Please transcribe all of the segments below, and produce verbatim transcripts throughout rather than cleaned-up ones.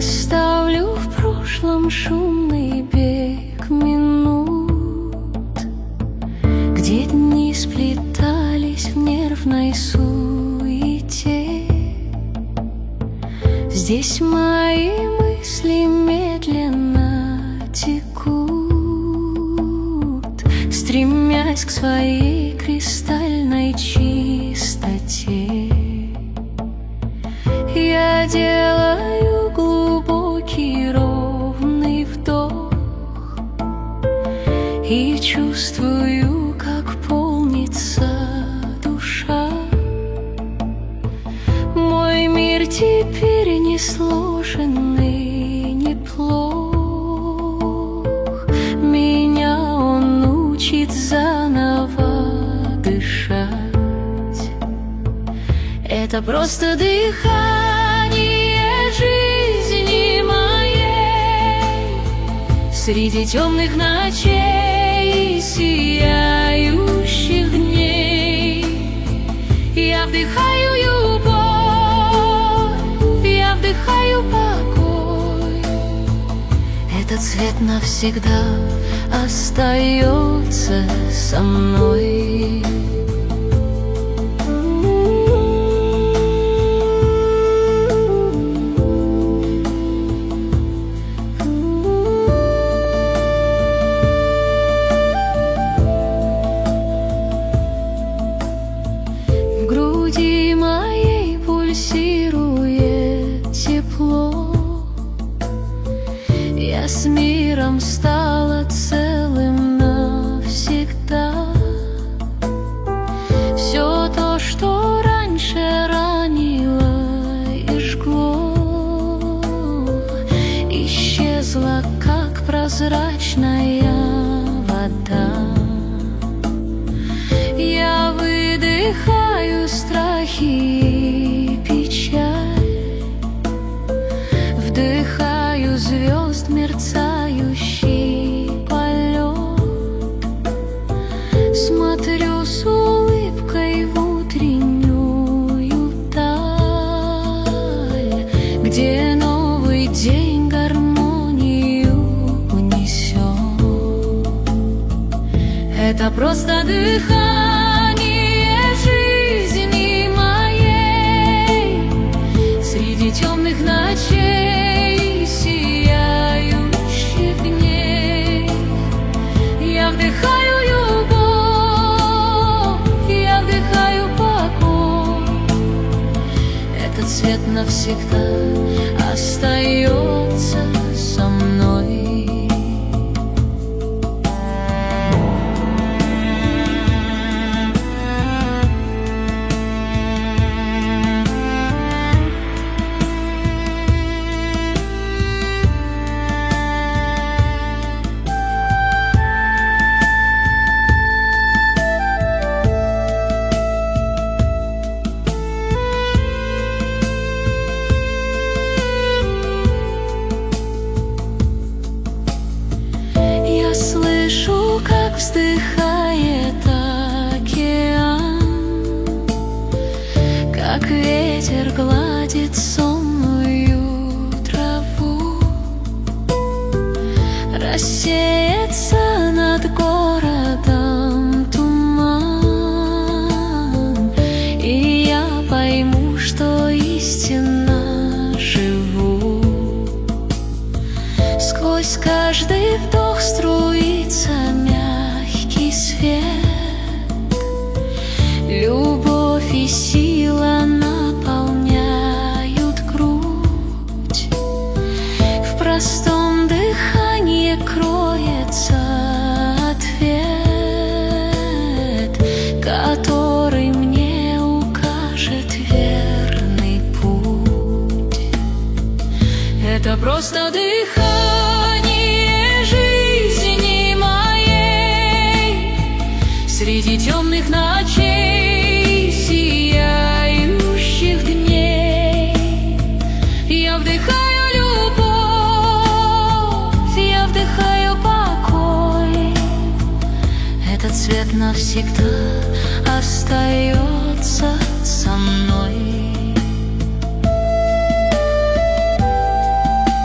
оставлю в прошлом шумный бег минут, где дни сплетались в нервной суете. Здесь мои мысли медленно текут, стремясь к своей кристальной чистоте. Я делаю глубокий ровный вдох и чувствую, как полнится душа. Мой мир теперь не сложен и неплох. Меня он учит заново дышать. Это просто дыхание жизни моей среди темных ночей и сияющих дней. Я вдыхаю любовь, я вдыхаю покой. Этот цвет навсегда остается со мной. Пульсирует тепло, я с миром стала целым навсегда. Все то, что раньше ранило и жгло, исчезло, как прозрачная вода. Я выдыхаю страхи, вдыхаю звезд мерцающий полет, смотрю с улыбкой в утреннюю даль, где новый день гармонию унесет. Это просто дыхание жизни моей среди темных ночей, сияющих дней. Я вдыхаю любовь, я вдыхаю покой. Этот цвет навсегда остается со мной. Слышу, как вздыхает океан, как ветер гладит сонную траву. Рассеется над городом туман, и я пойму, что истинно живу. Сквозь каждый вдох струится мягкий свет. Любовь и сила наполняют грудь. В простом дыхании кроется ответ, который мне укажет верный путь. Это просто дыхание жизни моей среди темных ночей, сияющих дней. Я вдыхаю любовь, я вдыхаю покой. Этот цвет навсегда остается со мной.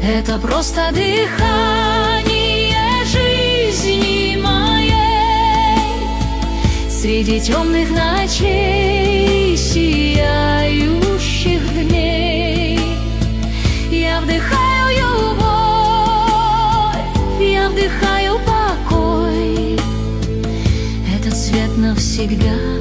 Это просто дыхание жизни моей. Среди темных ночей, сияющих дней, я вдыхаю любовь, я вдыхаю покой. Этот свет навсегда.